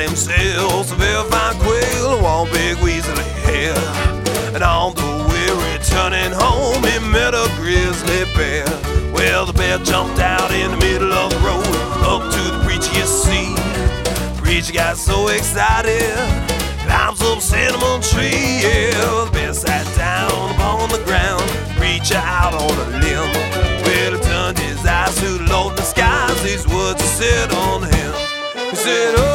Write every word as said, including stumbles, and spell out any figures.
himself a very fine quail, one big weaselly hair. And on the way returning home, he met a grizzly bear. Well, the bear jumped out in the middle of the road, up to the preacher, you see. Preacher got so excited, climbs up a cinnamon tree. Yeah, the bear sat down upon the ground, preacher out on a limb. Well, he turned his eyes to the Lord in the skies, these words he said on him. He said, oh,